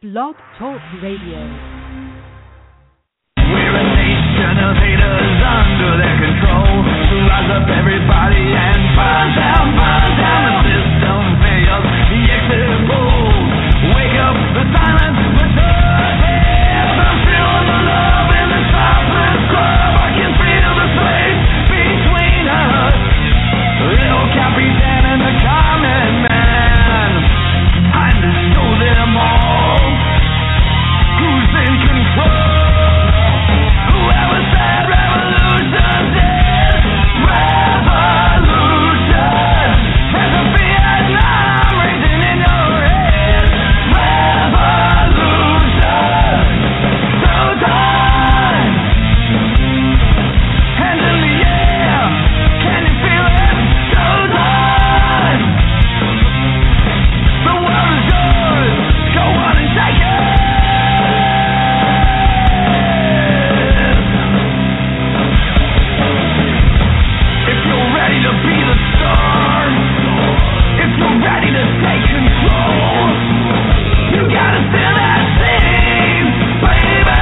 Blog Talk Radio. We're a nation of haters under their control. Rise up everybody and burn down the system fails. The exit polls wake up the silence with the hands. I'm feeling the love in the topless club. I can feel the space between us. El Capitan and the common man. I know them all. Who's in control? Whoever said revolution's dead. Revolution. There's a Vietnam raging in your head. Revolution. So time. Hands in the air. Can you feel it? So time. The world is yours. Go on and take it. If you're ready to be the star, if you're ready to take control, you gotta feel that thing, baby.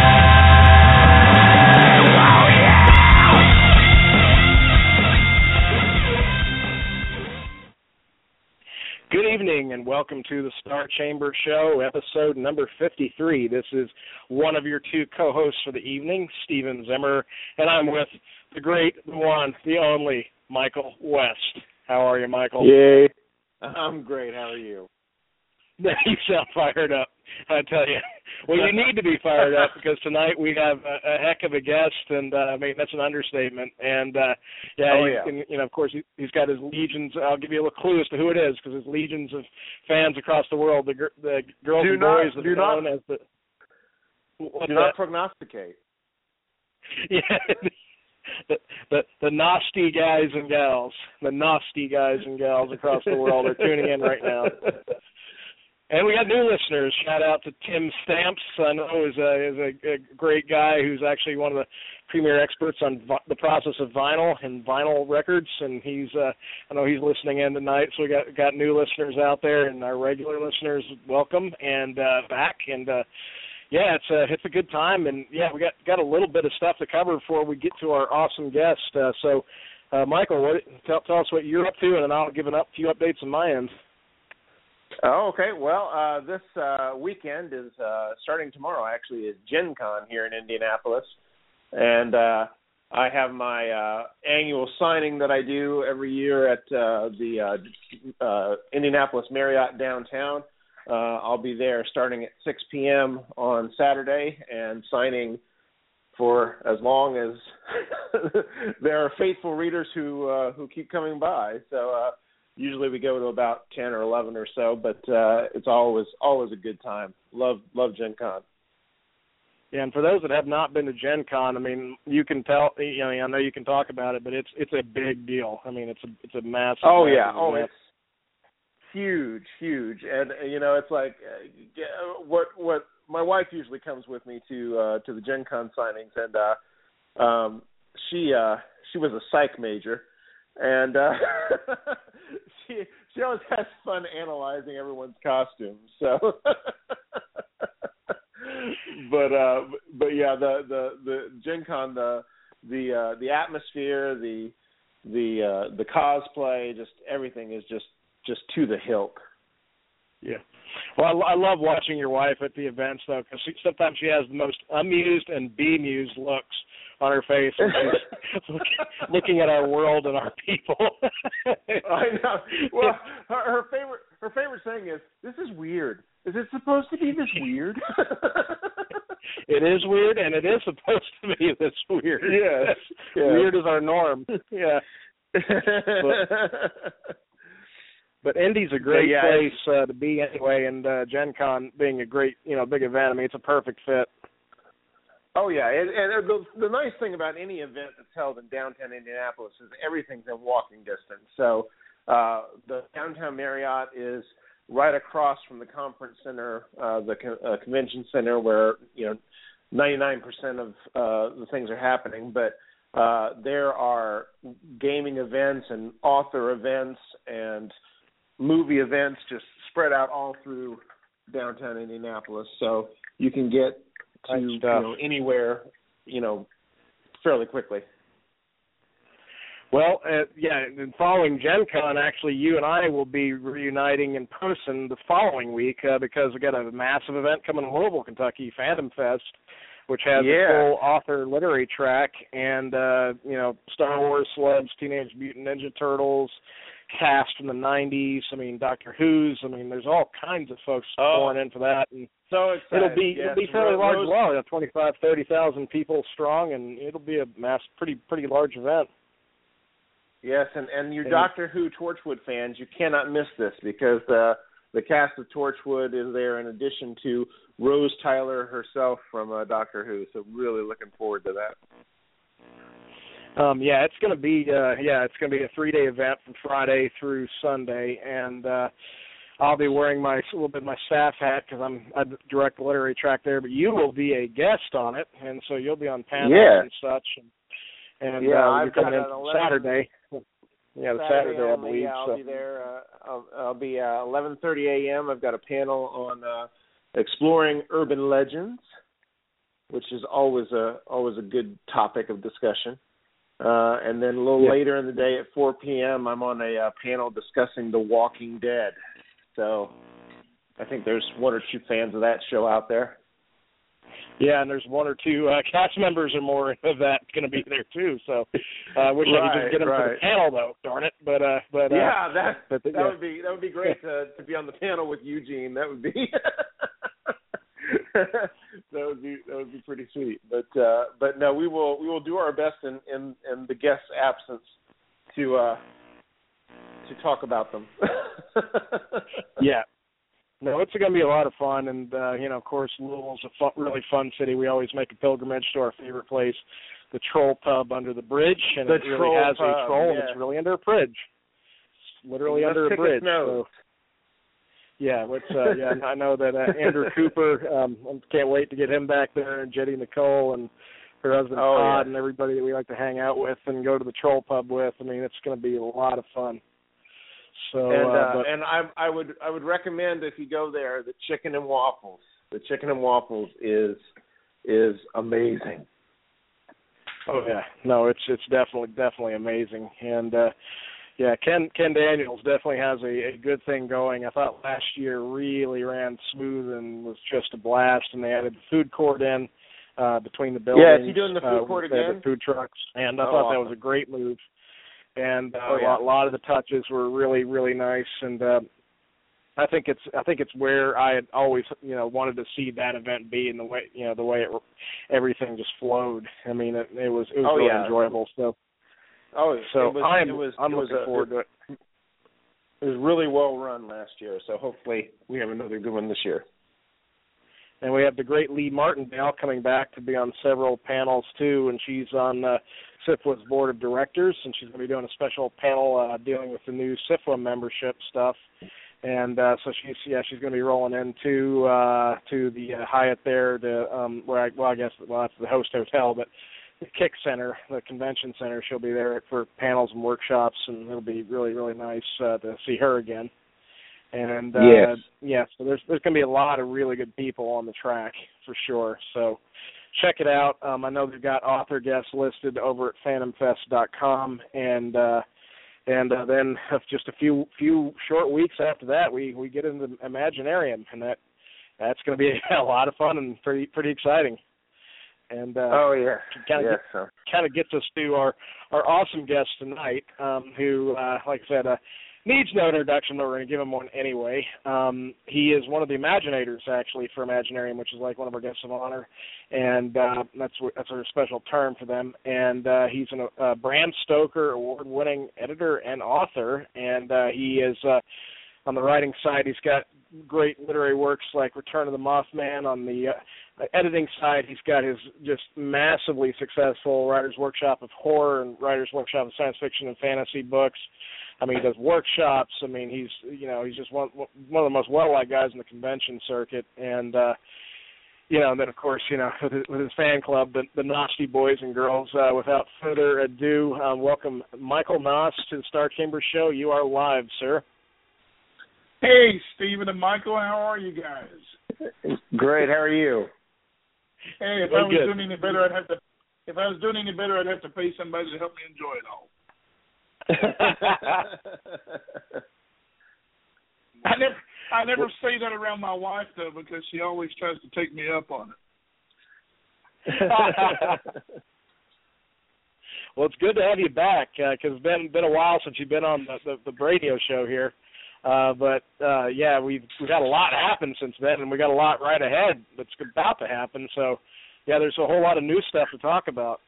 Oh yeah. Good evening and welcome to the Star Chamber Show, episode number 53. This is one of your two co-hosts for the evening, Steven Zimmer, and I'm with the great, the one, the only, Michael West. How are you, Michael? Yay. I'm great. How are you? You sound fired up, I tell you. Well, you need to be fired up because tonight we have a heck of a guest, and I mean that's an understatement. And of course he's got his legions. I'll give you a little clue as to who it is because his legions of fans across the world. The girls and boys that are known as the. Do not prognosticate. Yeah. The nasty guys and gals, across the world are tuning in right now. And we got new listeners. Shout out to Tim Stamps. I know is a great guy who's actually one of the premier experts on the process of vinyl and vinyl records. And I know he's listening in tonight. So we got new listeners out there, and our regular listeners, welcome and back. And it's a good time. And we got a little bit of stuff to cover before we get to our awesome guest. So, Michael, tell us what you're up to, and then I'll give a few updates on my end. Oh, okay. Well, this weekend is starting tomorrow. Actually, is Gen Con here in Indianapolis, and I have my annual signing that I do every year at the Indianapolis Marriott downtown. I'll be there starting at 6 p.m. on Saturday and signing for as long as there are faithful readers who keep coming by. So. Usually we go to about 10 or 11 or so, but it's always a good time. Love Gen Con. Yeah, and for those that have not been to Gen Con, I mean, you can tell. I know you can talk about it, but it's a big deal. I mean, it's a massive. Oh yeah, massive it's huge, and it's like what my wife usually comes with me to the Gen Con signings, and she was a psych major. And she always has fun analyzing everyone's costumes. So, but yeah, the Gen Con, the atmosphere, the cosplay, just everything is just to the hilt. Yeah. Well, I love watching your wife at the events, though, because sometimes she has the most amused and bemused looks on her face when she's looking at our world and our people. I know. Well, her favorite saying is, "This is weird. Is it supposed to be this weird?" It is weird, and it is supposed to be this weird. Yes. Weird is our norm. Yeah. But Indy's a great place to be anyway, and Gen Con being a great, big event. I mean, it's a perfect fit. Oh, yeah, and the nice thing about any event that's held in downtown Indianapolis is everything's in walking distance. So the downtown Marriott is right across from the conference center, the convention center, where 99% of the things are happening. But there are gaming events and author events and movie events just spread out all through downtown Indianapolis, so you can get to anywhere, fairly quickly. Well, and following Gen Con, actually, you and I will be reuniting in person the following week because we got a massive event coming in Louisville, Kentucky, Phantom Fest, which has a full author literary track and, Star Wars celebs, Teenage Mutant Ninja Turtles, cast from the 90s, Doctor Who's, there's all kinds of folks pouring in for that. And so excited. It'll be fairly large, 25,000, 30,000 people strong, and it'll be a pretty large event. Yes, and you Doctor Who Torchwood fans, you cannot miss this because the cast of Torchwood is there in addition to Rose Tyler herself from Doctor Who. So really looking forward to that. It's going to be a 3-day event from Friday through Sunday, and I'll be wearing my staff hat because I direct the literary track there. But you will be a guest on it, and so you'll be on panels and such. And you're coming in Saturday. Yeah, the Saturday, I believe. I'll be there. I'll be 11:30 a.m. I've got a panel on exploring urban legends, which is always a good topic of discussion. And then a little later in the day at 4 p.m., I'm on a panel discussing The Walking Dead. So I think there's one or two fans of that show out there. Yeah, and there's one or two cast members or more of that going to be there too. So I wish I could just get them to the panel though. Darn it! But that would be great to be on the panel with Eugene. That would be that would be pretty sweet. But no, we will do our best in the guest's absence to talk about them. Yeah. No, it's going to be a lot of fun, and, of course, Louisville's a really fun city. We always make a pilgrimage to our favorite place, the Troll Pub under the bridge, and it really has a troll, and it's really under a bridge. It's literally under a bridge. So, I know that Andrew Cooper, can't wait to get him back there, and Jetty Nicole, and her husband Todd, and everybody that we like to hang out with and go to the Troll Pub with. It's going to be a lot of fun. So, and I would recommend if you go there the chicken and waffles. The chicken and waffles is amazing. Oh yeah, no, it's definitely amazing. And Ken Daniels definitely has a good thing going. I thought last year really ran smooth and was just a blast. And they added the food court in between the buildings. Yeah, is he doing the food court again? The food trucks, and I thought that was a great move. And a lot of the touches were really, really nice, and I think it's where I had always wanted to see that event be, in the way everything just flowed. It was really enjoyable. So I'm looking forward to it. It was really well run last year, so hopefully we have another good one this year. And we have the great Lee Martindale coming back to be on several panels too, and she's on SIFWA's board of directors, and she's going to be doing a special panel dealing with the new SIFWA membership stuff. And so she's going to be rolling into to the Hyatt there to that's the host hotel, but the Kick Center, the convention center, she'll be there for panels and workshops, and it'll be really, really nice to see her again. And so there's going to be a lot of really good people on the track for sure. So check it out. I know they've got author guests listed over at phantomfest.com, and then just a few short weeks after that, we get into the Imaginarium, and that's going to be a lot of fun and pretty exciting. And kind of gets us to our awesome guest tonight, who, like I said, needs no introduction, but we're going to give him one anyway. He is one of the Imaginators, actually, for Imaginarium, which is like one of our guests of honor, and that's a special term for them. And he's a Bram Stoker award-winning editor and author, and he is on the writing side. He's got great literary works like Return of the Mothman. On the editing side, he's got his just massively successful Writer's Workshop of Horror and Writer's Workshop of Science Fiction and Fantasy books. He does workshops. He's just one of the most well-liked guys in the convention circuit. And and then of course, with his fan club, the Nasty Boys and Girls. Without further ado, welcome Michael Noss to the Star Chamber Show. You are live, sir. Hey, Stephen and Michael, how are you guys? Great. How are you? Hey, if I was doing any better, I'd have to pay somebody to help me enjoy it all. I never say that around my wife though, because she always tries to take me up on it. Well, it's good to have you back because it's been a while since you've been on the radio show here. But we've had a lot happen since then, and we got a lot right ahead that's about to happen. So, yeah, there's a whole lot of new stuff to talk about.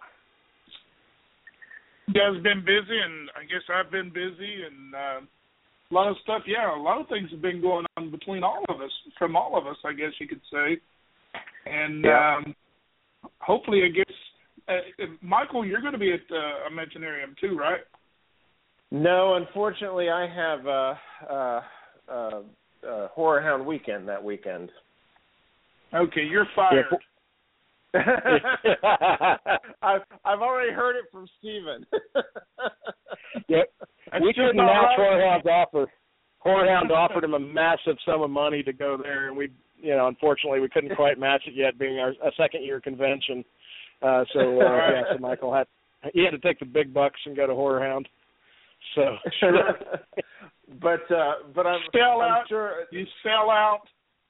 You guys been busy, and I guess I've been busy, and a lot of stuff. Yeah, a lot of things have been going on between all of us, from all of us, I guess you could say. And hopefully, I guess, Michael, you're going to be at Imaginarium too, right? No, unfortunately, I have Horror Hound weekend that weekend. Okay, you're fired. I've already heard it from Steven. Yep. We couldn't match Horror Hound's offer. Horror Hound offered him a massive sum of money to go there, and unfortunately, we couldn't quite match it yet, being a second-year convention. So Michael had to take the big bucks and go to Horror Hound. So sure. but I'm sure you sell out.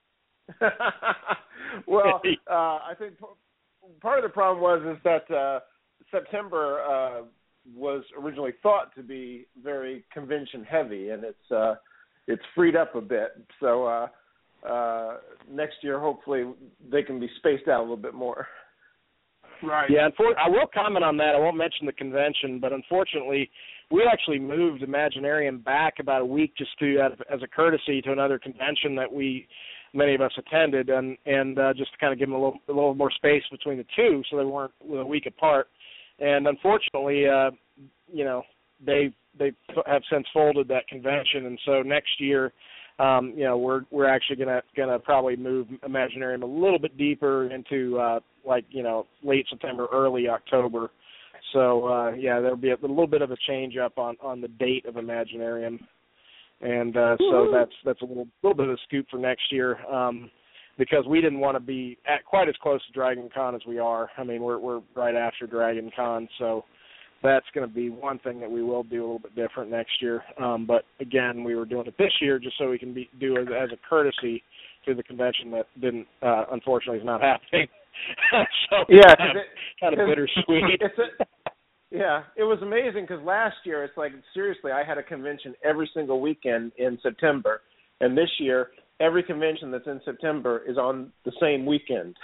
Well, I think part of the problem was that September was originally thought to be very convention heavy, and it's freed up a bit. So next year, hopefully, they can be spaced out a little bit more. Right. Yeah, I will comment on that. I won't mention the convention, but unfortunately, we actually moved Imaginarium back about a week just as a courtesy to another convention that many of us attended, and just to kind of give them a little more space between the two, so they weren't a week apart. And unfortunately, they have since folded that convention, and so next year, we're actually gonna probably move Imaginarium a little bit deeper into late September, early October. So there'll be a little bit of a change up on the date of Imaginarium, and so that's a little bit of a scoop for next year, because we didn't want to be quite as close to Dragon Con as we are. I mean, we're right after Dragon Con, so that's going to be one thing that we will do a little bit different next year. But again, we were doing it this year just so we can do it as a courtesy to the convention that didn't, unfortunately, is not happening. So yeah, kind of bittersweet. It was amazing because last year it's like, seriously, I had a convention every single weekend in September, and this year every convention that's in September is on the same weekend.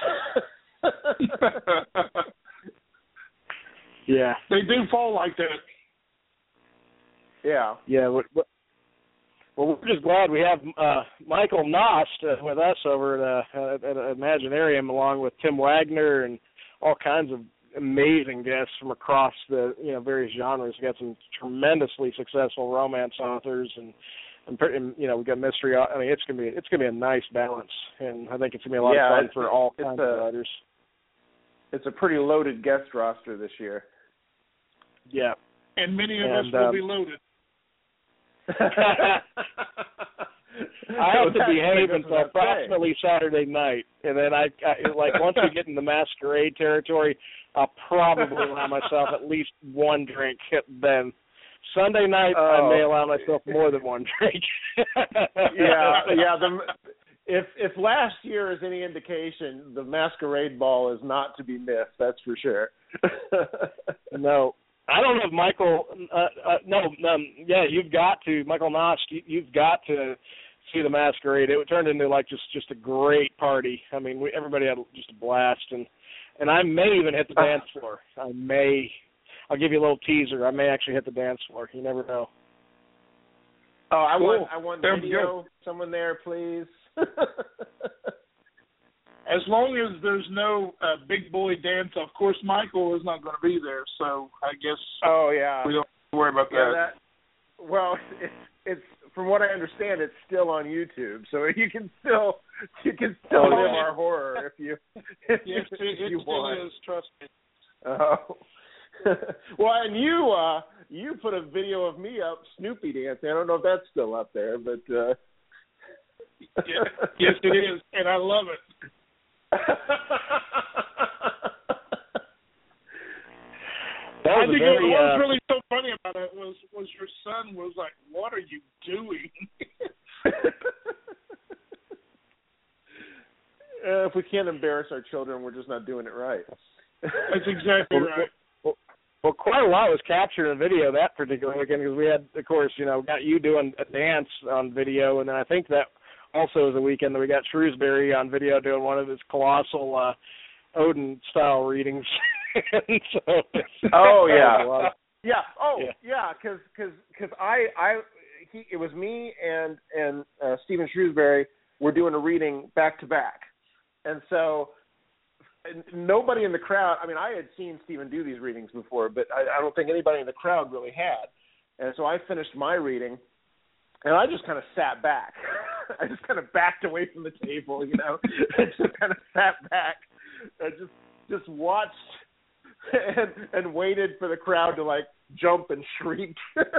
Yeah, they do fall like that. Yeah. Yeah. Well, we're just glad we have Michael Nost with us over at Imaginarium, along with Tim Wagner and all kinds of amazing guests from across the various genres. We got some tremendously successful romance authors, and we've got mystery. I mean, it's gonna be a nice balance, and I think it's gonna be a lot of fun for all kinds of writers. It's a pretty loaded guest roster this year. Yeah, and many of us will be loaded. I have to behave until approximately Saturday night, and then I once we get in the masquerade territory, I'll probably allow myself at least one drink. Then Sunday night, I may allow myself more than one drink. If last year is any indication, the masquerade ball is not to be missed. That's for sure. No. I don't know if Michael. You've got to, Michael Nost. You've got to see the masquerade. It turned into just a great party. I mean, everybody had just a blast, and I may even hit the dance floor. I'll give you a little teaser. I may actually hit the dance floor. You never know. Oh, I want video. Someone there, please. As long as there's no big boy dance, of course, Michael is not going to be there. So I guess. Oh yeah. We don't have to worry about that. Well, it's from what I understand, it's still on YouTube, so you can still live our horror if you want. It is, trust me. Oh. Well, and you put a video of me up Snoopy dancing. I don't know if that's still up there, but Yes, it is, and I love it. I think what was really so funny about it was your son was like, "What are you doing?" If we can't embarrass our children, we're just not doing it right. That's exactly right. Well, quite a lot was captured in video that particular weekend because we had, of course, got you doing a dance on video, and then I think that also was a weekend that we got Shrewsbury on video doing one of his colossal Odin-style readings. So, because it was me and Stephen Shrewsbury were doing a reading back to back, and so nobody in the crowd. I mean, I had seen Stephen do these readings before, but I don't think anybody in the crowd really had. And so I finished my reading, and I just kind of sat back. I just kind of backed away from the table, and just kind of sat back and just watched and waited for the crowd to like jump and shriek.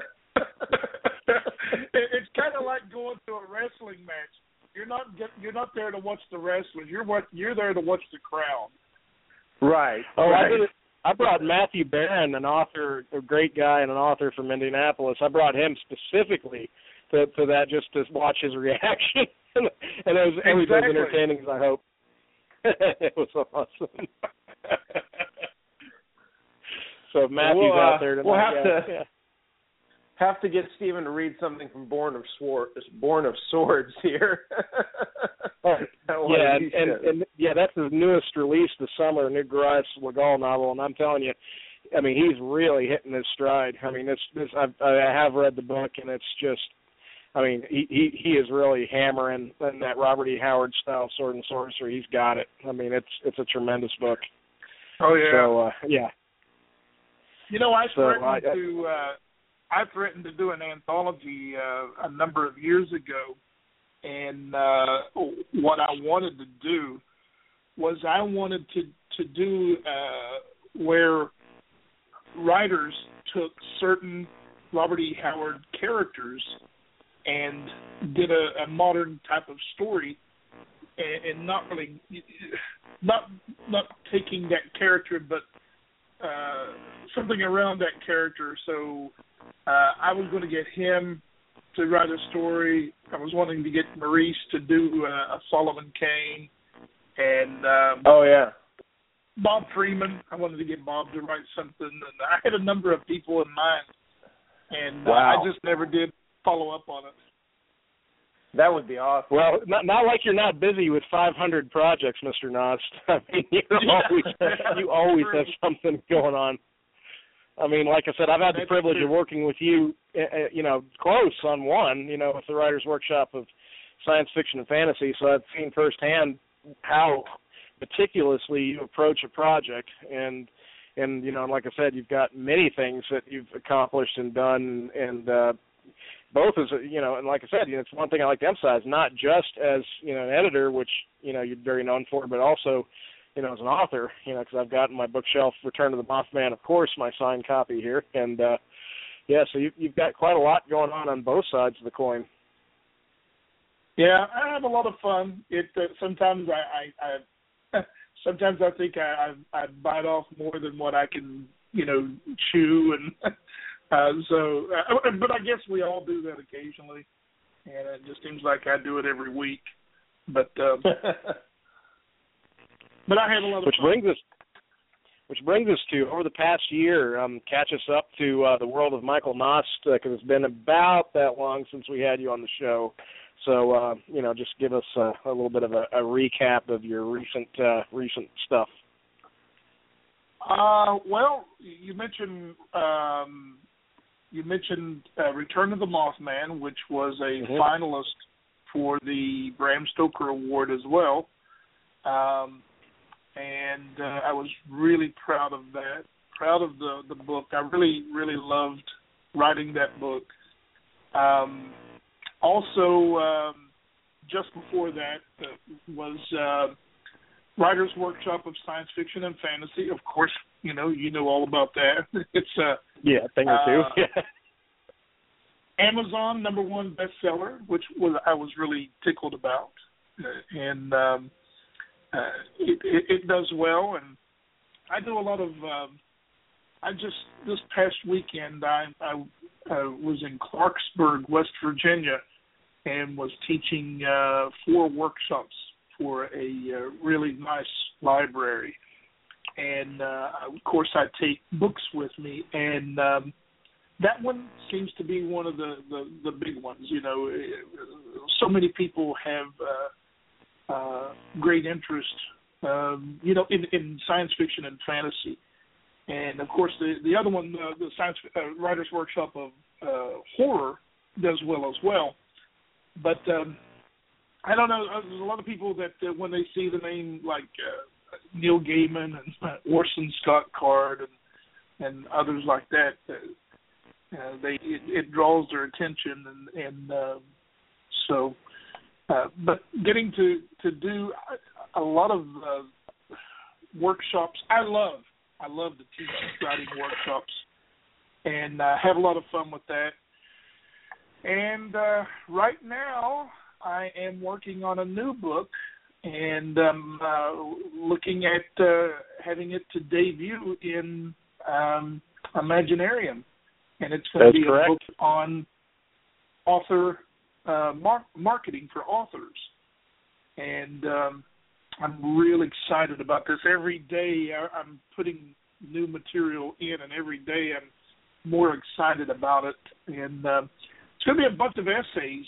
It's kind of like going to a wrestling match. You're not there to watch the wrestlers. You're there to watch the crowd. Right. Oh, right. I brought Matthew Barron, an author, a great guy and an author from Indianapolis. I brought him specifically to that just to watch his reaction, and it was every bit as entertaining as I hope. It was awesome. So if Matthew's out there tonight, we'll have to get Stephen to read something from Born of Swords here. That's his newest release this summer, a New Grice Legal novel, and I'm telling you, I mean, he's really hitting his stride. I mean, I have read the book, and it's just, I mean, he is really hammering in that Robert E. Howard style Sword and Sorcery. He's got it. I mean, it's a tremendous book. Oh yeah. So I threatened to do an anthology a number of years ago, and what I wanted to do was I wanted to do where writers took certain Robert E. Howard characters and did a modern type of story, and not really not taking that character, but something around that character. So I was going to get him to write a story. I was wanting to get Maurice to do a Solomon Kane, and Bob Freeman. I wanted to get Bob to write something, and I had a number of people in mind, and I just never did follow up on it. That would be awesome. Well, not like you're not busy with 500 projects, Mr. Nost. I mean, you always have something going on. I mean, like I said, I've had the privilege of working with you, close on one, with the Writers' Workshop of Science Fiction and Fantasy, so I've seen firsthand how meticulously you approach a project, and like I said, you've got many things that you've accomplished and done, and both as and like I said, it's one thing I like to emphasize, not just as an editor, which you're very known for, but also as an author, because I've got in my bookshelf Return of the Mothman, of course, my signed copy here, and so you've got quite a lot going on both sides of the coin. Yeah, I have a lot of fun. Sometimes sometimes I think I bite off more than what I can chew, and but I guess we all do that occasionally, and it just seems like I do it every week. But but I had a lot of fun. Which brings us to, over the past year, catch us up to the world of Michael Nost, because it's been about that long since we had you on the show. So, just give us a little bit of a recap of your recent stuff. Well, you mentioned Return of the Mothman, which was a finalist for the Bram Stoker Award as well. And I was really proud of that, proud of the book. I really, really loved writing that book. Also, just before that was Writers' Workshop of Science Fiction and Fantasy. Of course, you know all about that. It's thing or two. Amazon #1 bestseller, which I was really tickled about, and it does well. And I do a lot of. This past weekend I was in Clarksburg, West Virginia, and was teaching 4 workshops for a really nice library. And, of course, I take books with me, and that one seems to be one of the big ones. You know, so many people have great interest, you know, in science fiction and fantasy. And, of course, the other one, the Science Writers Workshop of Horror, does well as well. But I don't know. There's a lot of people that when they see the name like Neil Gaiman and Orson Scott Card and others like that, it draws their attention. And so, but getting to do a lot of workshops, I love to teach writing workshops and have a lot of fun with that. And right now, I am working on a new book, and looking at having it to debut in Imaginarium. And it's going to be a book on author marketing for authors. And I'm really excited about this. Every day I'm putting new material in, and every day I'm more excited about it. And it's going to be a bunch of essays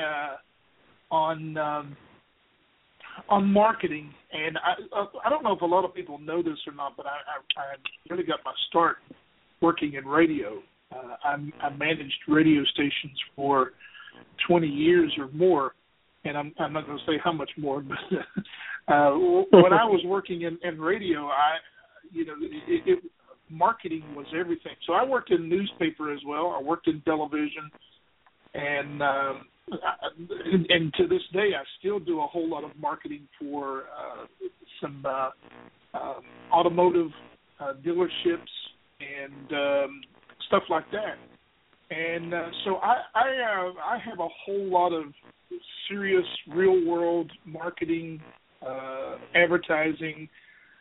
on marketing. And I don't know if a lot of people know this or not, but I really got my start working in radio. I managed radio stations for 20 years or more, and I'm not going to say how much more, but when I was working in radio, marketing was everything. So I worked in newspaper as well. I worked in television, and to this day, I still do a whole lot of marketing for some automotive dealerships and stuff like that. And so I have a whole lot of serious real-world marketing, advertising,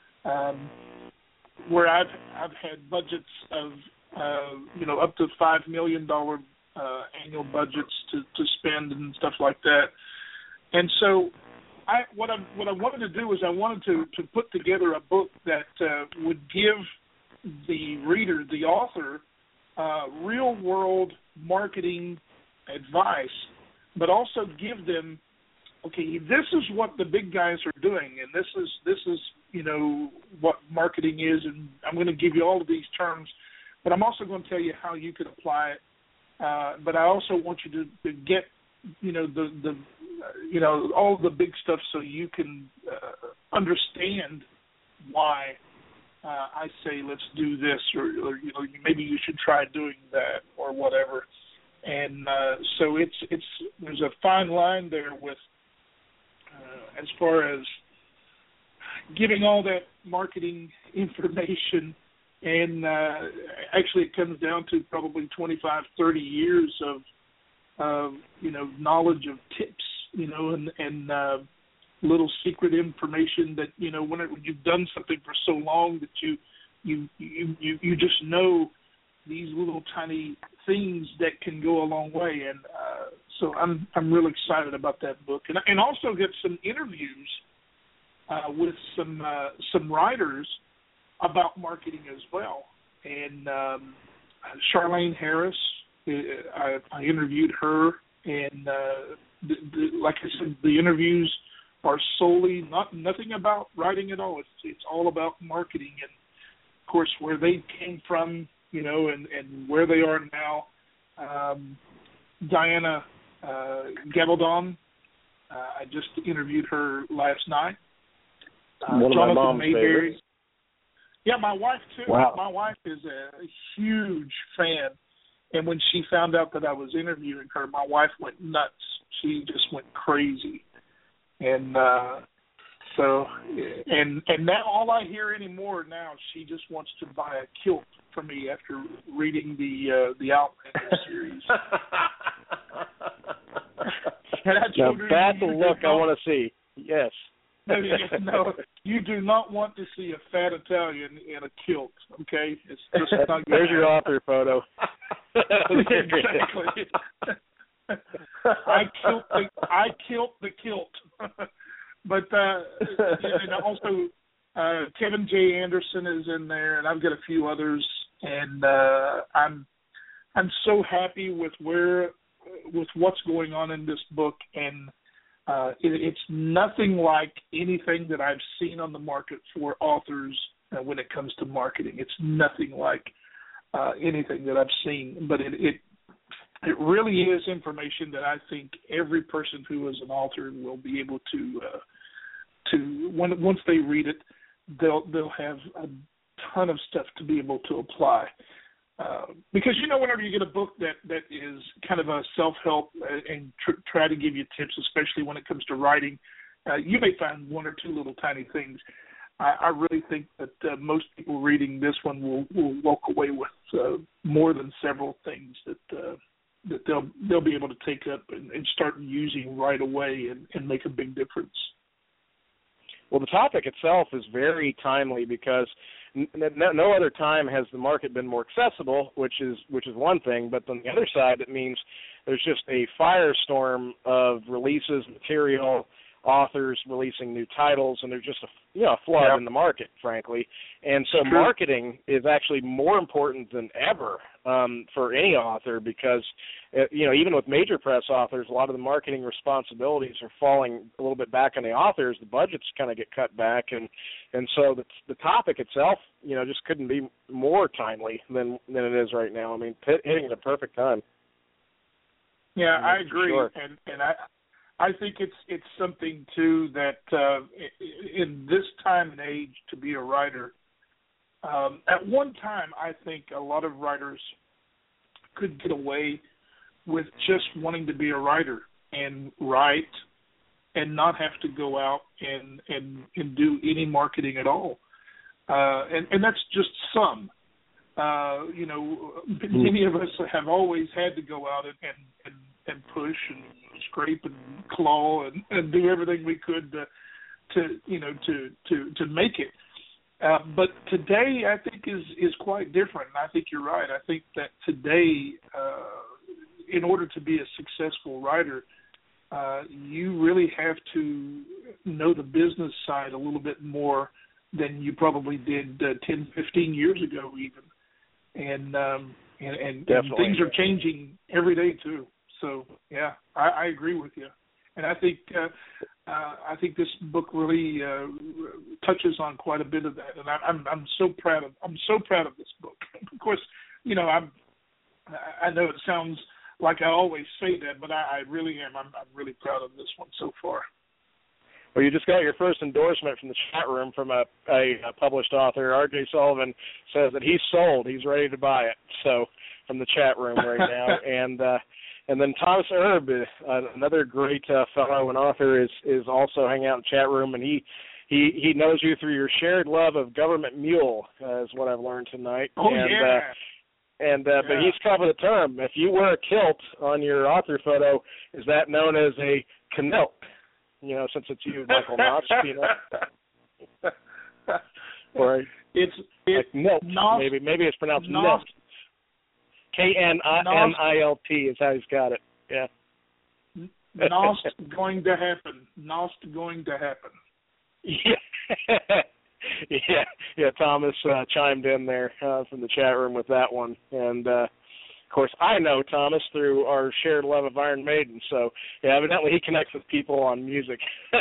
where I've had budgets of up to $5 million annual budgets to spend and stuff like that. And so what I wanted to do is I wanted to put together a book that would give the reader, the author, real-world marketing advice, but also give them, okay, this is what the big guys are doing, and this is what marketing is, and I'm going to give you all of these terms, but I'm also going to tell you how you could apply it. But I also want you to get, all the big stuff so you can understand why I say let's do this, or maybe you should try doing that, or whatever. And so there's a fine line there with as far as giving all that marketing information, and actually it comes down to probably 25, 30 years of knowledge of tips, and little secret information that, when you've done something for so long that you just know these little tiny things that can go a long way. And so I'm really excited about that book, and also get some interviews with some writers about marketing as well. And Charlene Harris, I interviewed her, and like I said, the interviews are solely nothing about writing at all. It's all about marketing, and of course where they came from, and where they are now. Diana Gabaldon, I just interviewed her last night. One of Jonathan my mom's Mayberry. favorites. Yeah, my wife too. Wow. My wife is a huge fan, and when she found out that I was interviewing her, my wife went nuts. She just went crazy, and now all I hear anymore now, she just wants to buy a kilt for me after reading the Outlander series. Now that's a look I want to see. Yes. No, you do not want to see a fat Italian in a kilt. Okay, it's just not good. There's your author photo. Exactly. I kilt the kilt. But and also Kevin J. Anderson is in there, and I've got a few others, and I'm so happy with what's going on in this book, and it's nothing like anything that I've seen on the market for authors when it comes to marketing. It's nothing like anything that I've seen, but it really is information that I think every person who is an author will be able to once they read it, they'll have a ton of stuff to be able to apply. Because whenever you get a book that is kind of a self-help and try to give you tips, especially when it comes to writing, you may find one or two little tiny things. I really think that most people reading this one will walk away with more than several things that they'll be able to take up and start using right away and make a big difference. Well, the topic itself is very timely because no other time has the market been more accessible, which is one thing. But on the other side, it means there's just a firestorm of releases, material, authors releasing new titles, and there's just a flood in the market, frankly. And so marketing is actually more important than ever for any author because, even with major press authors, a lot of the marketing responsibilities are falling a little bit back on the authors. The budgets kind of get cut back, and so the topic itself, just couldn't be more timely than it is right now. I mean, hitting at a perfect time. Yeah, I agree, sure. and I think it's something too that in this time and age to be a writer. At one time, I think a lot of writers could get away with just wanting to be a writer and write and not have to go out and do any marketing at all. And that's just some. Many of us have always had to go out and push and scrape and claw and do everything we could to make it. But today, I think is quite different. And I think you're right. I think that today, in order to be a successful writer, you really have to know the business side a little bit more than you probably did 10, 15 years ago, even. And things are changing every day too. So yeah, I agree with you, and I think this book really touches on quite a bit of that, and I'm so proud of this book. Of course, I know it sounds like I always say that, but I really am. I'm really proud of this one so far. Well, you just got your first endorsement from the chat room from a published author. R.J. Sullivan says that he's sold. He's ready to buy it. So from the chat room right now, and then Thomas Erb, another great fellow and author, is also hanging out in the chat room, and he knows you through your shared love of Government Mule, is what I've learned tonight. Oh, But he's covered the term. If you wear a kilt on your author photo, is that known as a knilt? Since it's you, Michael Knopf, Or it's like Nilt, maybe it's pronounced Nilt. Knilt is how he's got it. Yeah. Nost going to happen. Nost going to happen. Yeah. Thomas chimed in there from the chat room with that one, and of course I know Thomas through our shared love of Iron Maiden. So yeah, evidently he connects with people on music.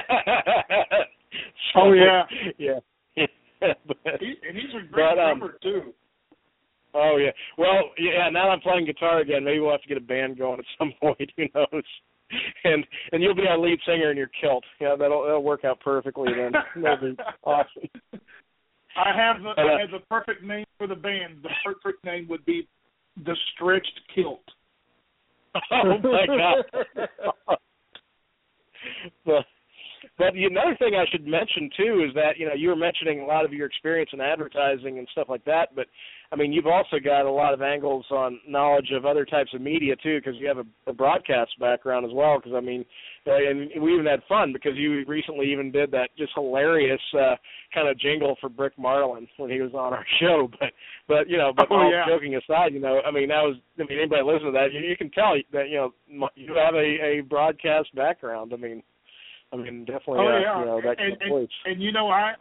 Yeah. And he's a great drummer too. Oh yeah. Well, yeah. Now I'm playing guitar again. Maybe we'll have to get a band going at some point. Who knows? And you'll be our lead singer in your kilt. Yeah, that'll work out perfectly then. That'll be awesome. I have the perfect name for the band. The perfect name would be The Stretched Kilt. Oh my God. But another thing I should mention, too, is that, you were mentioning a lot of your experience in advertising and stuff like that, but, you've also got a lot of angles on knowledge of other types of media, too, because you have a broadcast background as well, because, and we even had fun because you recently even did that just hilarious kind of jingle for Brick Marlin when he was on our show, but joking aside, that was, anybody listen to that, you can tell that, you have a broadcast background, definitely. That kind of voice. And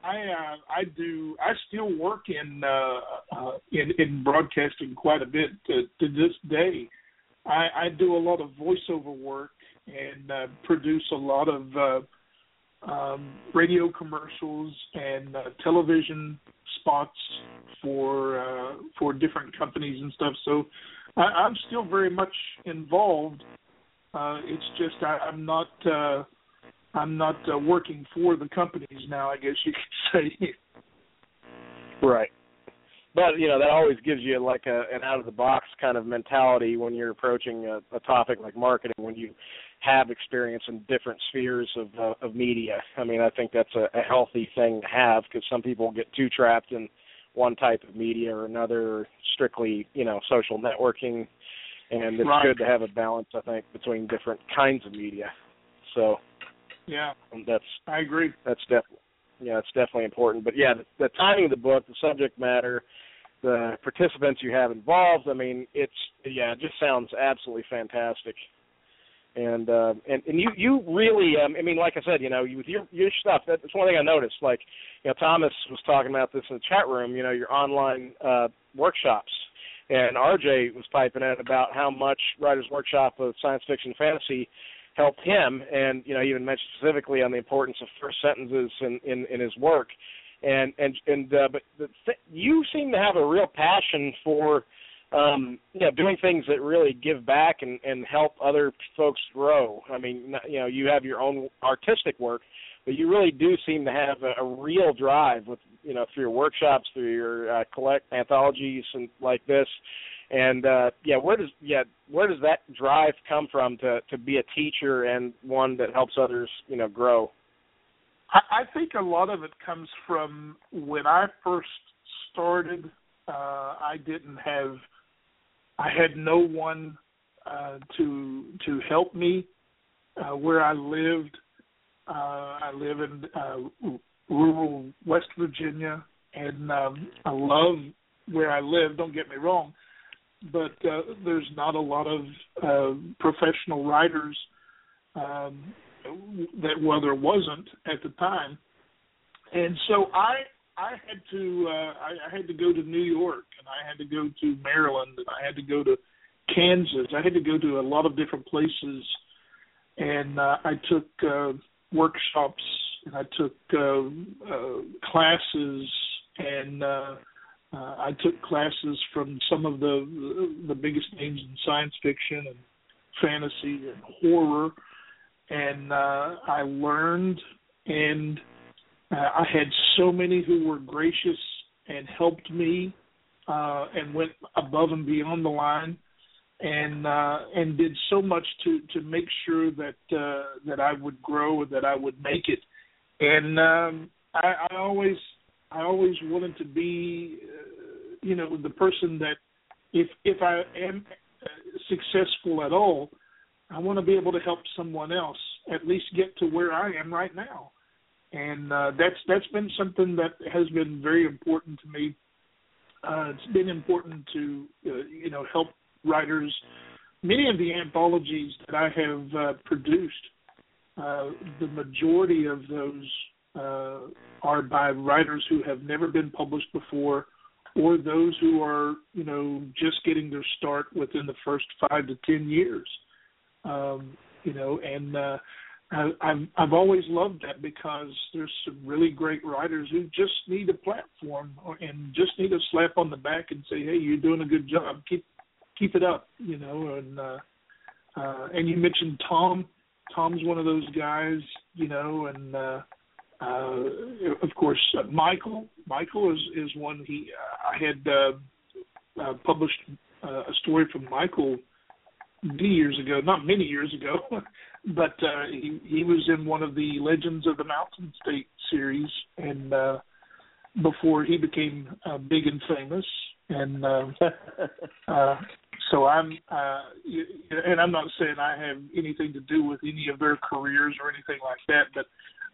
I still work in broadcasting quite a bit to this day. I do a lot of voiceover work and produce a lot of radio commercials and television spots for different companies and stuff. So I'm still very much involved. It's just I'm not working for the companies now, I guess you could say. Right. But, that always gives you like an out-of-the-box kind of mentality when you're approaching a topic like marketing, when you have experience in different spheres of media. I think that's a healthy thing to have, because some people get too trapped in one type of media or another, strictly, social networking, and it's good to have a balance, I think, between different kinds of media. So... yeah, I agree. It's definitely important. But the timing of the book, the subject matter, the participants you have involved, it just sounds absolutely fantastic. And you really, like I said, with your stuff, that's one thing I noticed. Like, Thomas was talking about this in the chat room. Your online workshops, and RJ was piping in about how much Writers' Workshop of Science Fiction and Fantasy helped him, and he even mentioned specifically on the importance of first sentences in his work, but you seem to have a real passion for doing things that really give back and help other folks grow. You have your own artistic work, but you really do seem to have a real drive with through your workshops, through your collect anthologies and like this. And where does that drive come from to be a teacher and one that helps others, grow? I think a lot of it comes from when I first started. I had no one to help me where I lived. I live in rural West Virginia, and I love where I live. Don't get me wrong. But there's not a lot of professional writers there wasn't at the time, and so I had to go to New York, and I had to go to Maryland, and I had to go to Kansas. I had to go to a lot of different places, and I took workshops, and I took classes, and I took classes from some of the biggest names in science fiction and fantasy and horror, and I learned, and I had so many who were gracious and helped me and went above and beyond the line, and did so much to make sure that I would grow and that I would make it, and I always wanted to be, the person that if I am successful at all, I want to be able to help someone else at least get to where I am right now. And that's been something that has been very important to me. It's been important to, help writers. Many of the anthologies that I have produced, the majority of those are by writers who have never been published before, or those who are, just getting their start within the first 5 to 10 years. I've always loved that, because there's some really great writers who just need a platform and just need a slap on the back and say, hey, you're doing a good job. Keep it up, and you mentioned Tom. Tom's one of those guys, and of course, Michael. Michael is one. I had published a story from Michael not many years ago, but he was in one of the Legends of the Mountain State series, and before he became big and famous, and so I'm not saying I have anything to do with any of their careers or anything like that, but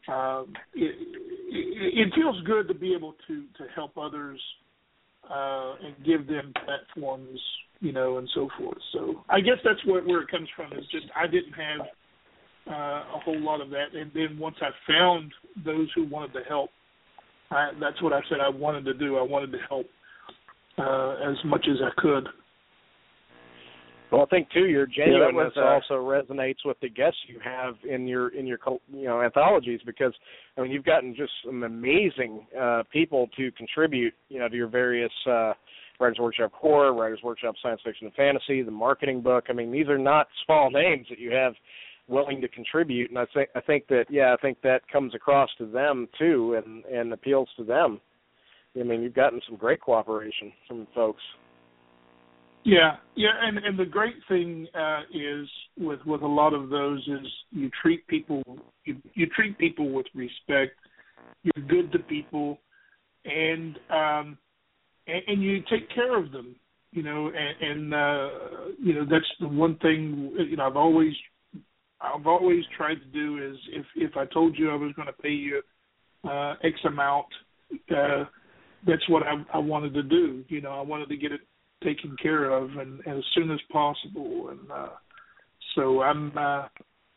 it feels good to be able to help others and give them platforms, and so forth. So I guess that's where it comes from. Is just I didn't have a whole lot of that, and then once I found those who wanted to help, that's what I said I wanted to do. I wanted to help as much as I could. Well, I think too your genuineness also resonates with the guests you have in your anthologies, because you've gotten just some amazing people to contribute to your various Writers Workshop Horror, Writers Workshop Science Fiction and Fantasy, the marketing book. These are not small names that you have willing to contribute, and I think that comes across to them too, and appeals to them. You've gotten some great cooperation from folks. Yeah, and the great thing is with a lot of those is you treat people with respect. You're good to people, and you take care of them. And that's the one thing I've always tried to do is if I told you I was going to pay you X amount, that's what I wanted to do. I wanted to get it taken care of and as soon as possible, and so I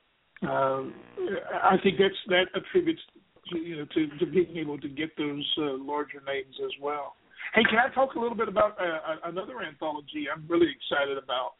think that attributes to being able to get those larger names as well. Hey, can I talk a little bit about another anthology I'm really excited about?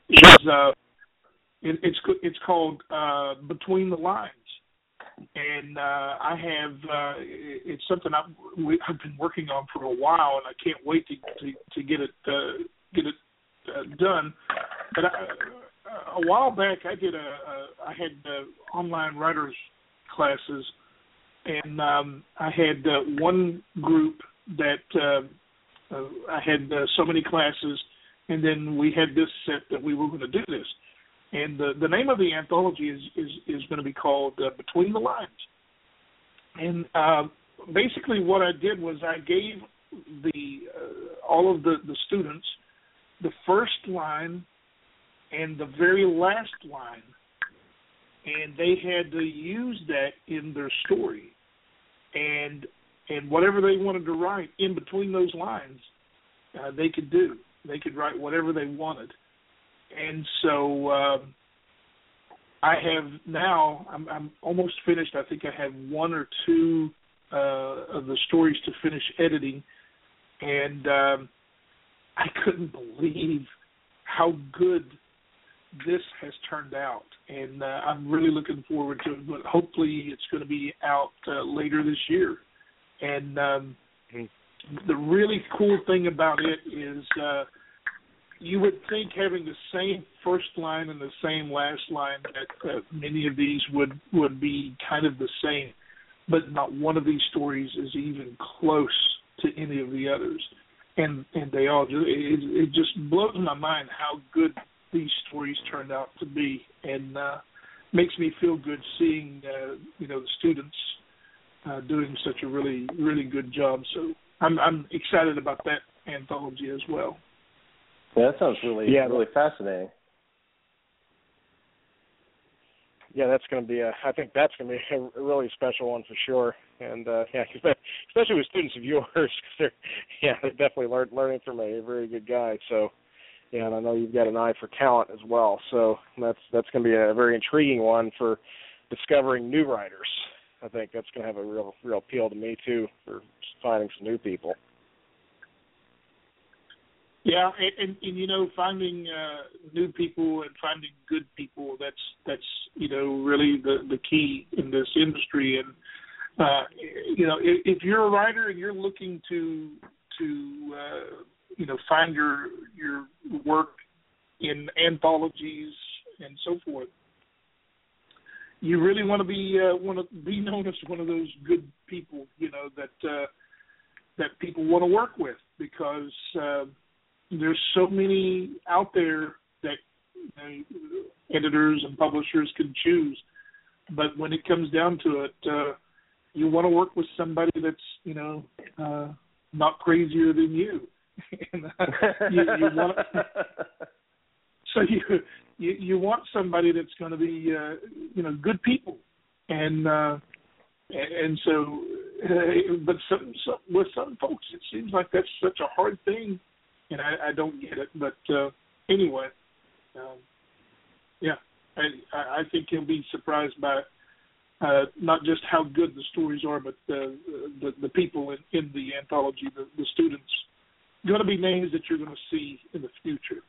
It's called Between the Lines, and I have it's something I've been working on for a while, and I can't wait to get it done. But a while back, I had online writers classes, and I had one group that I had so many classes, and then we had this set that we were going to do this. And the name of the anthology is going to be called Between the Lines. And basically what I did was I gave all of the students the first line and the very last line, and they had to use that in their story. And whatever they wanted to write in between those lines, they could do. They could write whatever they wanted. And so I have now, I'm almost finished. I think I have one or two of the stories to finish editing. And I couldn't believe how good this has turned out. And I'm really looking forward to it. But hopefully it's going to be out later this year. And the really cool thing about it is you would think having the same first line and the same last line that many of these would be kind of the same, but not one of these stories is even close to any of the others. And they all it just blows my mind how good these stories turned out to be, and makes me feel good seeing the students doing such a really, really good job. So I'm excited about that anthology as well. Yeah, that sounds really fascinating. Yeah, that's going to be I think that's going to be a really special one for sure. And especially with students of yours, because they're definitely learning from a very good guy. So, yeah, and I know you've got an eye for talent as well. So that's going to be a very intriguing one for discovering new writers. I think that's going to have a real appeal to me too, for finding some new people. Yeah, and finding new people and finding good people, that's really the key in this industry. And if you're a writer and you're looking to find your work in anthologies and so forth, you really want to be known as one of those good people, that people want to work with, because there's so many out there that editors and publishers can choose. But when it comes down to it, you want to work with somebody that's, not crazier than you. And, you want, so you want somebody that's going to be, good people. And so, but with some folks, it seems like that's such a hard thing, and I don't get it. But anyway, I think you'll be surprised by not just how good the stories are, but the people in the anthology, the students, going to be names that you're going to see in the future.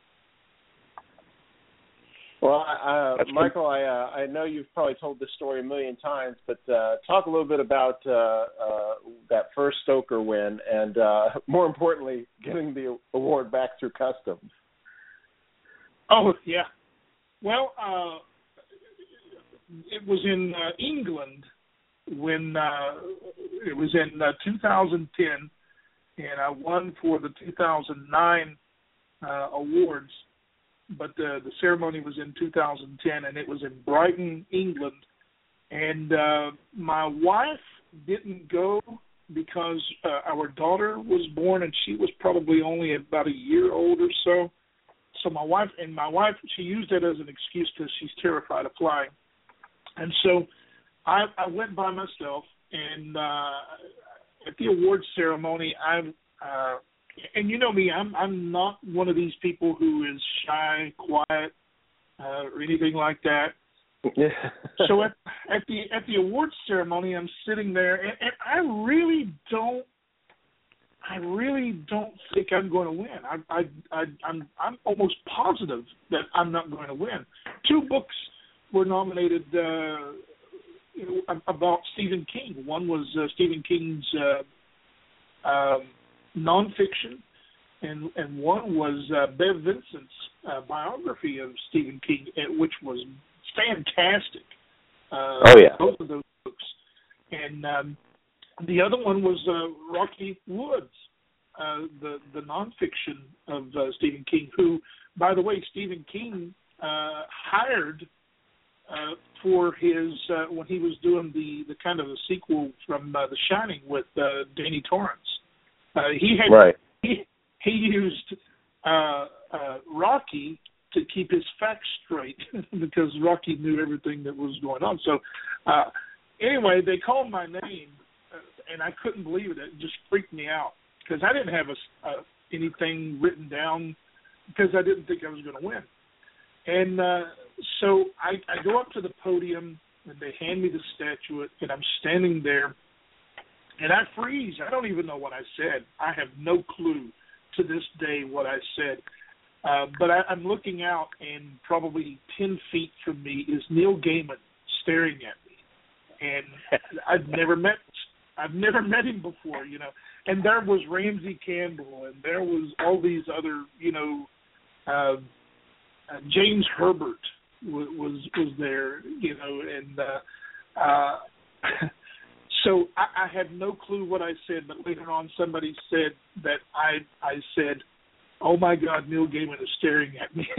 Well, Michael, I know you've probably told this story a million times, but talk a little bit about that first Stoker win, and more importantly, getting the award back through customs. Oh, yeah. Well, it was in England when it was in 2010, and I won for the 2009 awards. But the ceremony was in 2010, and it was in Brighton, England. And my wife didn't go because our daughter was born, and she was probably only about a year old or so. So my wife, she used it as an excuse because she's terrified of flying. And so I went by myself, and at the awards ceremony, and you know me, I'm not one of these people who is shy, quiet, or anything like that. Yeah. So at the awards ceremony, I'm sitting there, and I really don't think I'm going to win. I'm almost positive that I'm not going to win. 2 books were nominated about Stephen King. One was Stephen King's nonfiction, and one was Bev Vincent's biography of Stephen King, which was fantastic. Both of those books. And the other one was Rocky Woods, the nonfiction of Stephen King, who, by the way, Stephen King hired for his when he was doing the kind of a sequel from The Shining with Danny Torrance. He used Rocky to keep his facts straight because Rocky knew everything that was going on. So anyway, they called my name, and I couldn't believe it. It just freaked me out because I didn't have anything written down because I didn't think I was going to win. And so I go up to the podium, and they hand me the statuette, and I'm standing there, and I freeze. I don't even know what I said. I have no clue to this day what I said. But I'm looking out, and probably 10 feet from me is Neil Gaiman staring at me. And I've never met him before, you know. And there was Ramsey Campbell, and there was all these other, you know, James Herbert was there, you know, and so I had no clue what I said, but later on somebody said that I said, "Oh my God, Neil Gaiman is staring at me."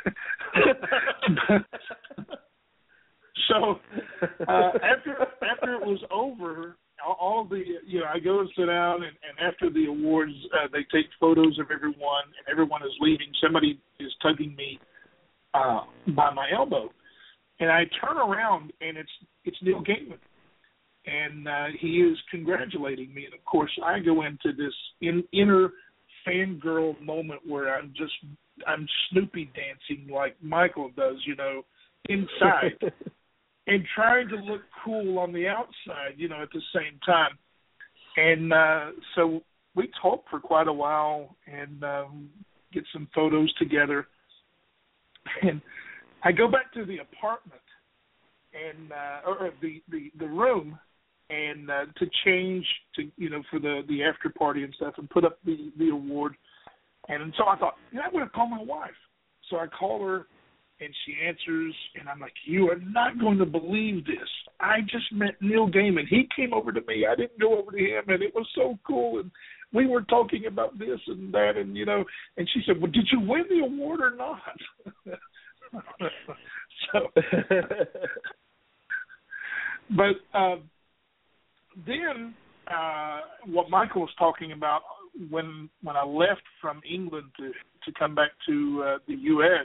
So after it was over, all the, you know, I go and sit down, and after the awards, they take photos of everyone, and everyone is leaving. Somebody is tugging me by my elbow, and I turn around, and it's Neil Gaiman, and he is congratulating me. And of course, I go into this inner fangirl moment where I'm Snoopy dancing like Michael does, you know, inside, and trying to look cool on the outside, you know, at the same time. And so we talked for quite a while and get some photos together. And I go back to the apartment and or the room, and to change to, you know, for the after party and stuff, and put up the award. And so I thought, you know, I'm going to call my wife. So I call her, and she answers, and I'm like, you are not going to believe this. I just met Neil Gaiman. He came over to me. I didn't go over to him, and it was so cool. And we were talking about this and that, and, you know, and she said, well, did you win the award or not? But then what Michael was talking about when I left from England to come back to the U.S.,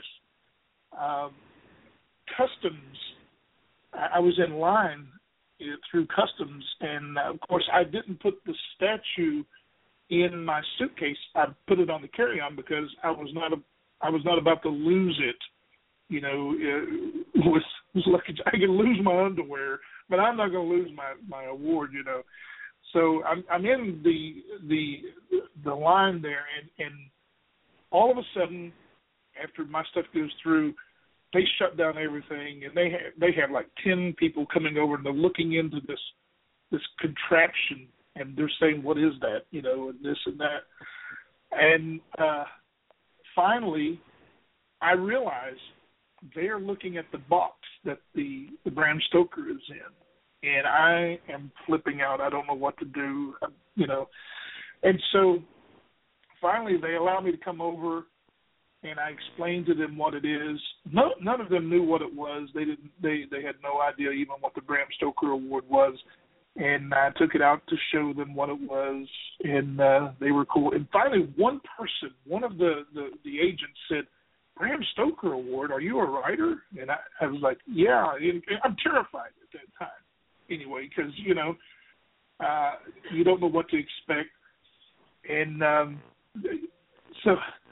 customs, I was in line through customs, and of course I didn't put the statue in my suitcase. I put it on the carry-on because I was not about to lose it. You know, I could lose my underwear, but I'm not going to lose my award. You know, so I'm in the line there, and all of a sudden, after my stuff goes through, they shut down everything, and they have like 10 people coming over, and they're looking into this contraption, and they're saying, what is that, you know, and this and that. And finally, I realize they're looking at the box that the Bram Stoker is in, and I am flipping out. I don't know what to do, you know. And so finally they allow me to come over, and I explained to them what it is. None of them knew what it was. They had no idea even what the Bram Stoker Award was. And I took it out to show them what it was, and they were cool. And finally, one of the agents said, Bram Stoker Award, are you a writer? And I was like, yeah. I'm terrified at that time anyway, because, you know, you don't know what to expect. And so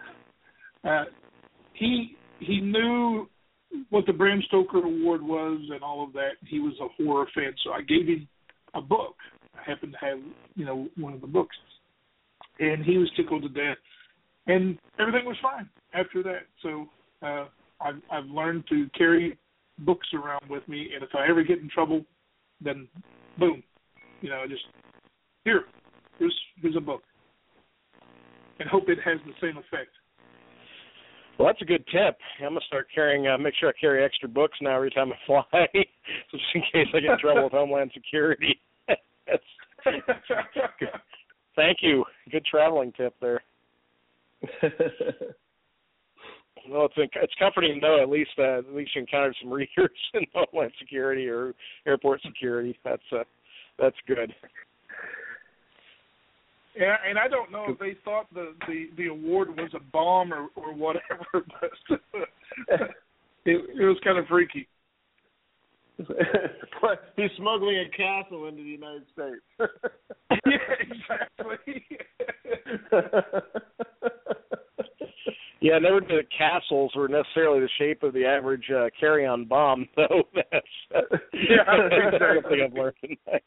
he knew what the Bram Stoker Award was and all of that. He was a horror fan, so I gave him a book. I happened to have, you know, one of the books, and he was tickled to death, and everything was fine after that. So I've learned to carry books around with me, and if I ever get in trouble, then boom, you know, just here's a book, and hope it has the same effect. Well, that's a good tip. I'm going to start carrying, make sure I carry extra books now every time I fly, just in case I get in trouble with Homeland Security. Thank you. Good traveling tip there. Well, it's comforting to know at least you encountered some readers in Homeland Security or airport security. That's good. Yeah, and I don't know if they thought the award was a bomb or whatever, but it was kind of freaky. He's smuggling a castle into the United States. Yeah, exactly. Yeah, never knew that castles were necessarily the shape of the average carry-on bomb, though. That's something I've learned.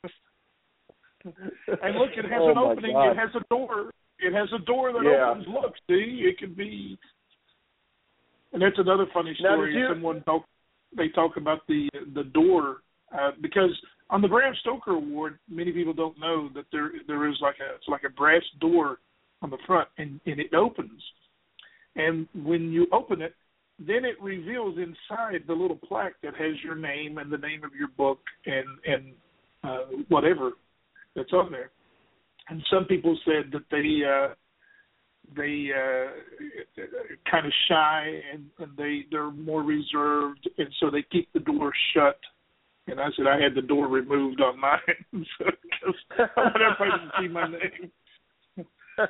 And look, it has an opening. God. It has a door. It has a door that opens. Look, see, it could be. And that's another funny story. They talk about the door because on the Bram Stoker Award, many people don't know that there is like a brass door on the front, and it opens. And when you open it, then it reveals inside the little plaque that has your name and the name of your book and whatever that's on there. And some people said that they kind of shy and they're more reserved, and so they keep the door shut. And I said I had the door removed on mine, because I want everybody to see my name.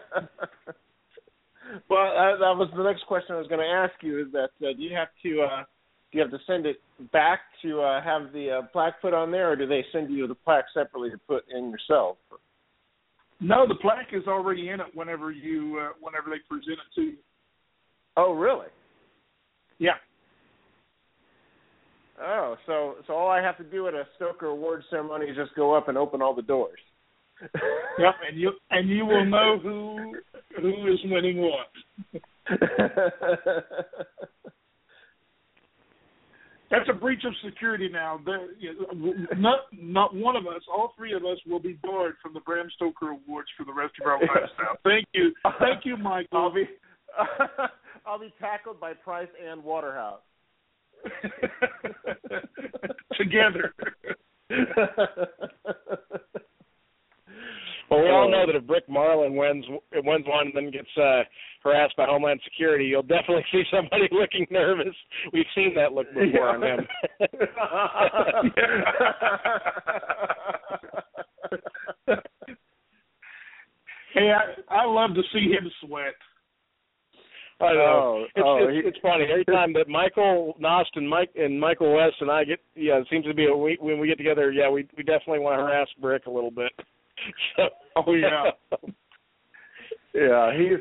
Well, that was the next question I was going to ask you. Is that do you have to send it back to have the plaque put on there, or do they send you the plaque separately to put in yourself? No, the plaque is already in it whenever they present it to you. Oh, really? Yeah. Oh, so all I have to do at a Stoker Award ceremony is just go up and open all the doors. Yep, and you will know who is winning what. That's a breach of security now. Not one of us, all three of us, will be barred from the Bram Stoker Awards for the rest of our lives now. Thank you, Michael. I'll be tackled by Price and Waterhouse. Together. Well, we all know that if Brick Marlin wins one and then gets harassed by Homeland Security, you'll definitely see somebody looking nervous. We've seen that look before on him. Hey, I love to see him sweat. I know. It's funny. Every time that Michael Nost and Michael West and I get, it seems to be a week when we get together. Yeah, we definitely want to harass Brick a little bit. So, oh yeah, yeah. He's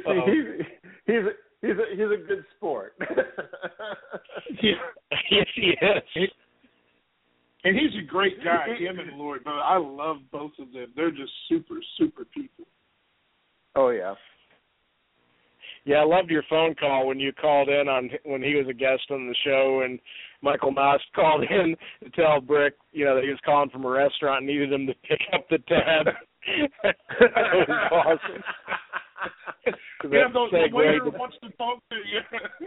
a good sport. Yeah. Yes, he is. And he's a great guy, him and Lloyd. But I love both of them. They're just super people. Oh yeah. Yeah, I loved your phone call when you called in on when he was a guest on the show, and Michael Nost called in to tell Brick, that he was calling from a restaurant and needed him to pick up the tab. That was awesome. Yeah, the waiter wants to talk to you.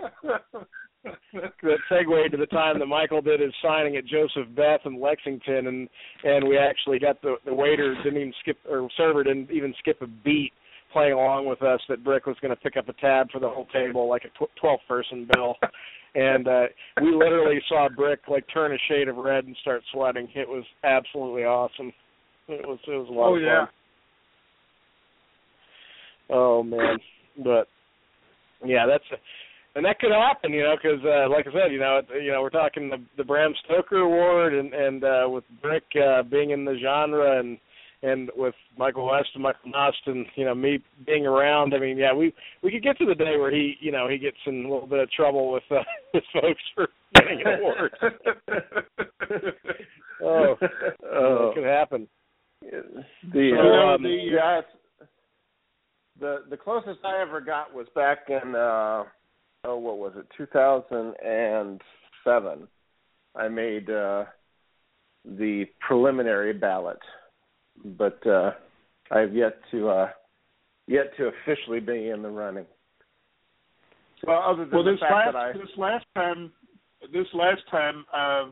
That segued to the time that Michael did his signing at Joseph Beth in Lexington, and we actually got the waiter didn't even skip, or server didn't even skip a beat playing along with us that Brick was going to pick up a tab for the whole table like a 12-person bill. And we literally saw Brick like turn a shade of red and start sweating. It was absolutely awesome. It was a lot of fun. Oh man, but yeah, and that could happen, because like I said, we're talking the Bram Stoker Award, and with Brick being in the genre, and with Michael West and Michael Nost and me being around. I mean, yeah, we could get to the day where he gets in a little bit of trouble with folks for getting an award. It could happen. The closest I ever got was back in 2007. I made the preliminary ballot, but I've yet to officially be in the running. Well, other than the fact that this last time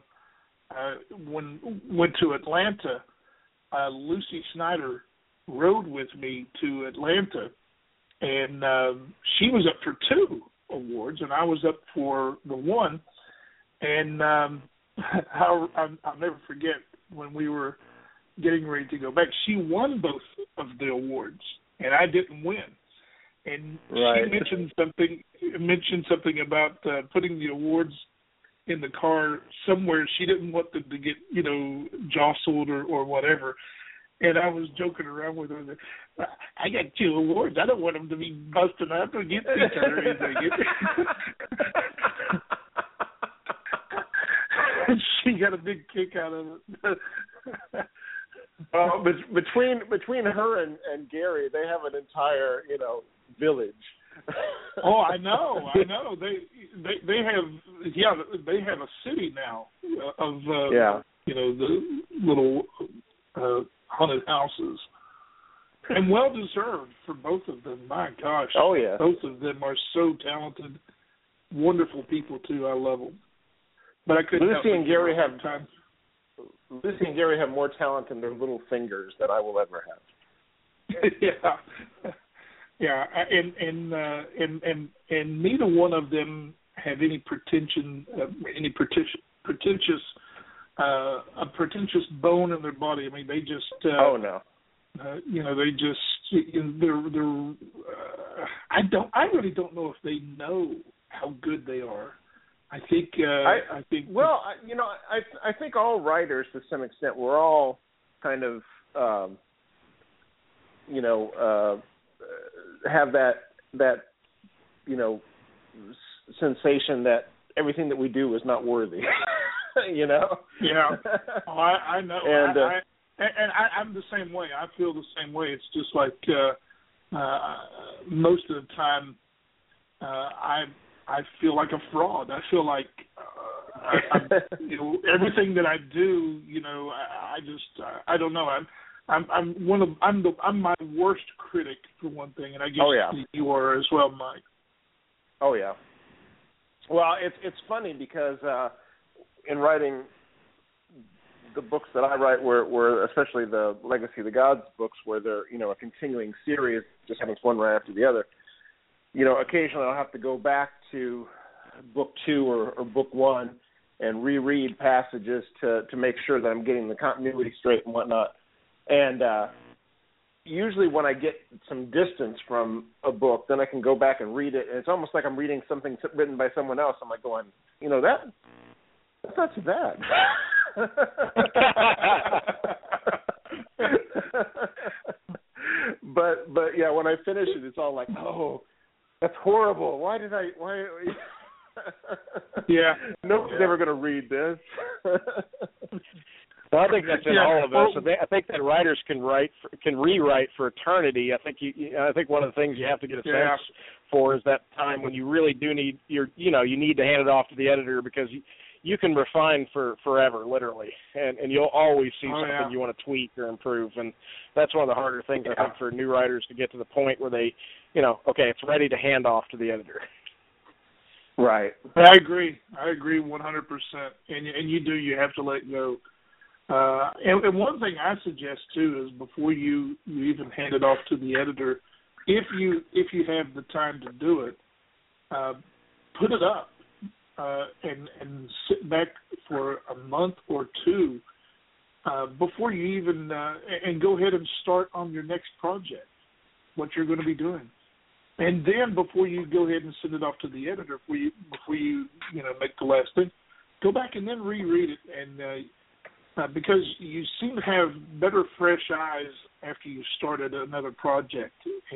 when went to Atlanta, Lucy Snyder rode with me to Atlanta, and she was up for 2 awards, and I was up for the one. And I'll never forget when we were getting ready to go back. She won both of the awards, and I didn't win. And right. She mentioned something about putting the awards in the car somewhere. She didn't want them to get jostled or whatever. And I was joking around with her. I got 2 awards. I don't want them to be busting up against each other or anything. She got a big kick out of it. Between her and Gary, they have an entire village. Oh, I know. They have a city now of the little haunted houses, and well deserved for both of them. My gosh. Oh yeah. Both of them are so talented, wonderful people too. I love them. But I couldn't. Lucy and Gary have more talent in their little fingers than I will ever have. Yeah, and neither one of them have any pretentious bone in their body. I mean, they just. They just. They're. I really don't know if they know how good they are. I think. Well, I think all writers, to some extent, we're all kind of, have that sensation that everything that we do is not worthy. Yeah. Oh, I know. And I'm the same way. I feel the same way. It's just like most of the time, I feel like a fraud. I feel like everything that I do, I don't know. I'm my worst critic for one thing, and I guess you are as well, Mike. Oh yeah. Well, it's funny because in writing the books that I write, where especially the Legacy of the Gods books, where they're a continuing series, just having one right after the other. Occasionally I'll have to go back to book 2 or book 1 and reread passages to make sure that I'm getting the continuity straight and whatnot. And usually when I get some distance from a book, then I can go back and read it, and it's almost like I'm reading something written by someone else. I'm like going, that's not too bad. but yeah, when I finish it, it's all like, oh, that's horrible. Why? Yeah. Nobody's ever going to read this. Well, I think that's in all of us. I think that writers can rewrite for eternity. I think one of the things you have to get a sense for is that time when you really do need you need to hand it off to the editor, because you can refine for forever, literally, and you'll always see something you want to tweak or improve, and that's one of the harder things I think for new writers, to get to the point where they, okay, it's ready to hand off to the editor. Right. I agree 100%, and you have to let go. And one thing I suggest too is, before you even hand it off to the editor, if you have the time to do it, put it up and sit back for a month or two before you even and go ahead and start on your next project, what you're going to be doing. And then before you go ahead and send it off to the editor, before you make the last thing, go back and then reread it, and because you seem to have better fresh eyes after you started another project,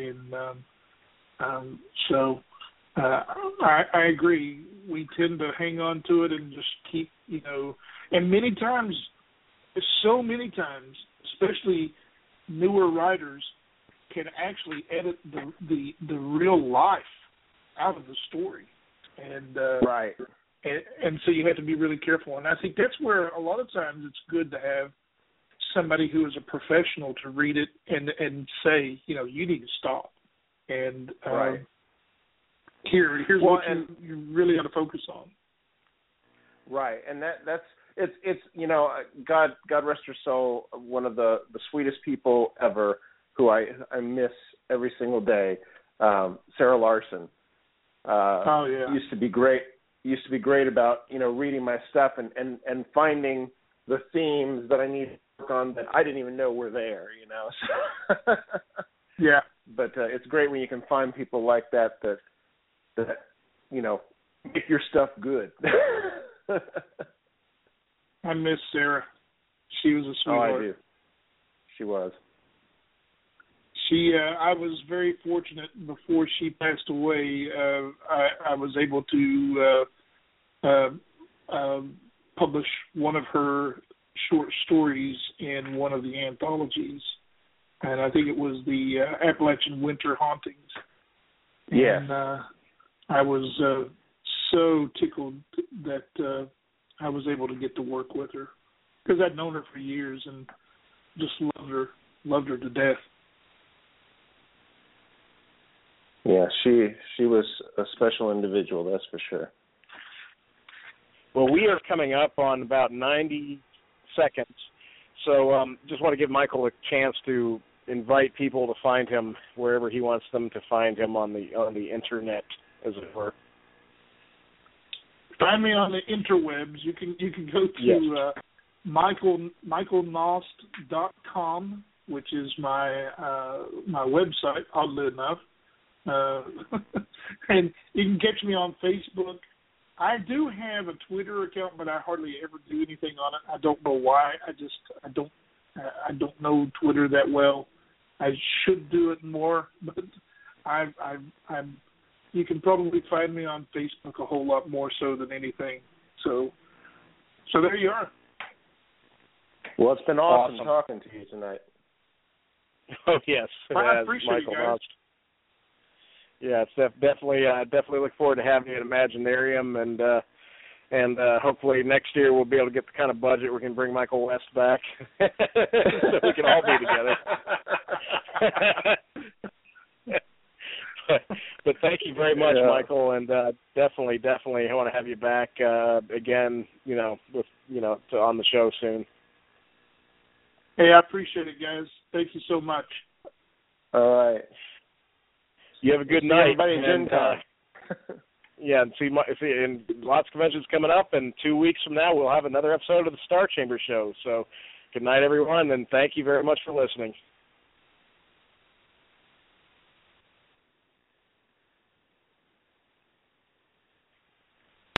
and so I agree. We tend to hang on to it and just keep, and so many times, especially newer writers, can actually edit the real life out of the story, and right, and so you have to be really careful. And I think that's where a lot of times it's good to have somebody who is a professional to read it and say, you need to stop, and right. Here's what you really got to focus on. Right, and it's God rest her soul, one of the sweetest people ever, who I miss every single day, Sarah Larson. Used to be great about reading my stuff and finding the themes that I need to work on that I didn't even know were there. Yeah. But it's great when you can find people like that make your stuff good. I miss Sarah. She was a sweetheart. Oh, I do. She was. I was very fortunate before she passed away. I was able to publish one of her short stories in one of the anthologies, and I think it was the Appalachian Winter Hauntings. Yeah. And I was so tickled that I was able to get to work with her, because I'd known her for years and just loved her to death. Yeah, she was a special individual, that's for sure. Well, we are coming up on about 90 seconds, so just want to give Michael a chance to invite people to find him wherever he wants them to find him on the internet, as it were. Find me on the interwebs. You can go to michaelnost.com, which is my website, oddly enough. And you can catch me on Facebook. I do have a Twitter account, but I hardly ever do anything on it. I don't know why. I don't know Twitter that well. I should do it more, but you can probably find me on Facebook a whole lot more so than anything. So there you are. Well, it's been awesome talking to you tonight. Oh yes, I appreciate Michael it, guys. Yeah, it's definitely look forward to having you at Imaginarium, and hopefully next year we'll be able to get the kind of budget we can bring Michael West back, so we can all be together. but thank you very much, Michael, and definitely, I want to have you back again. On the show soon. Hey, I appreciate it, guys. Thank you so much. All right. You have a good night. Everybody in Gen Con. Yeah, and lots of conventions coming up, and 2 weeks from now we'll have another episode of the Star Chamber Show. So good night, everyone, and thank you very much for listening.